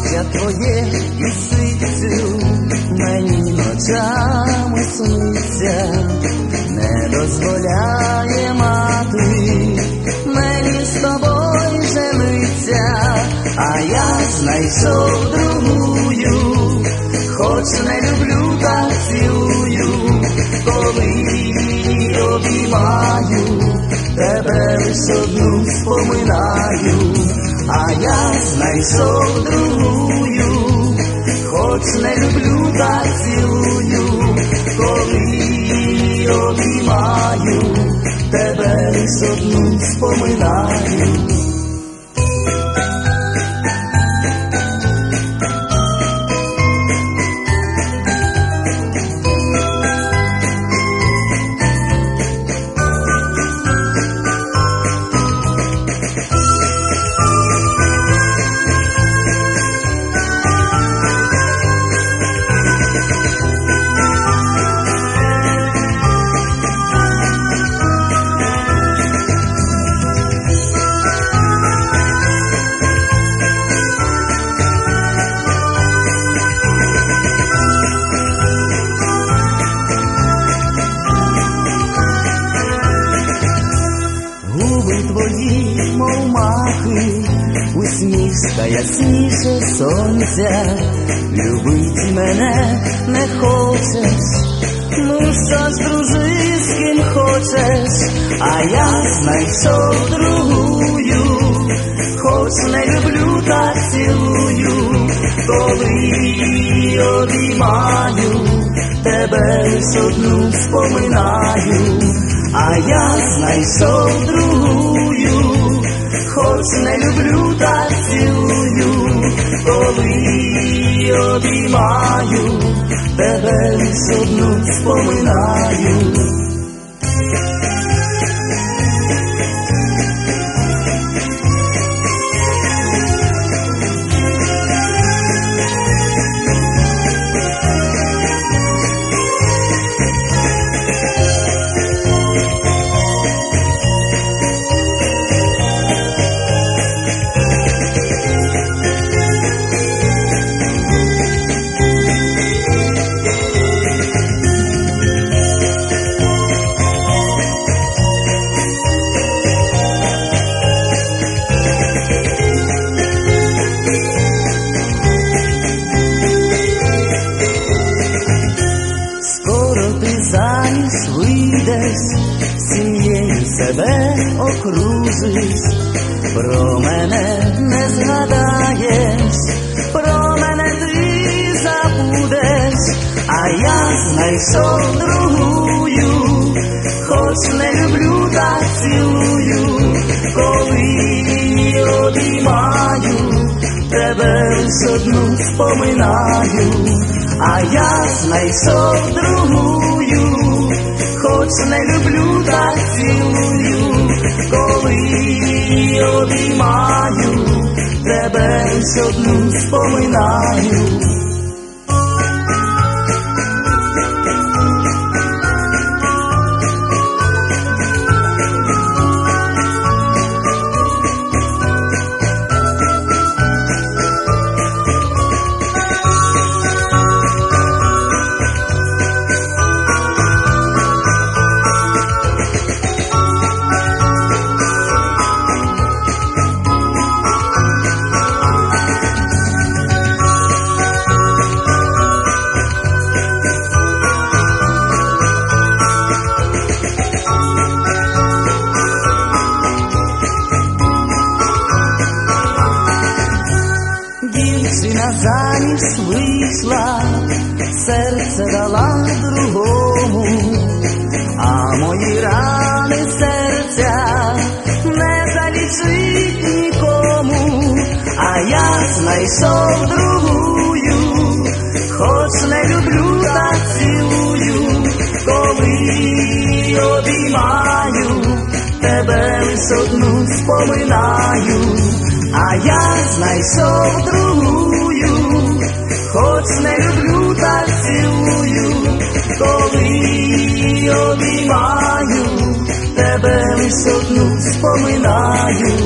обличчя твоє і сицю мені ночами сниться, не дозволяє мати мені з тобою жениться, а я знайшов другую, хоч не люблю, та цілую, коли обіймаю, тебе лиш одну споминаю, а я знайшов другую, хоч не люблю, та цілую, коли обіймаю, тебе лиш одну споминаю. Твої, мов маки, усмішка ясніше сонця, любить мене не хочеш, ну що ж, дружи, з ким хочеш, а я знайшов другую, хоч не люблю, та цілую, коли обіймаю, тебе лиш одну споминаю, а я знайшов другую, хоч не люблю, та цілую, коли обіймаю, тебе лиш одну споминаю. Заміж вийдеш, сім'єю себе окружиш, про мене не згадаєш, про мене ти забудеш, а я знайшов другую, хоч не люблю, та цілую, коли обіймаю, тебе лиш одну споминаю, а я знайшов другую, хоч не люблю, та цілую, коли обіймаю, тебе лиш одну споминаю. Дівчина заміж вийшла, серце дала другому, а мої рани серця не залічить нікому, а я знайшов другую, хоч не люблю, та цілую, коли обіймаю, тебе лиш одну споминаю, а я знайшов другую, хоч не люблю, та цілую, коли обіймаю, тебе лиш одну споминаю.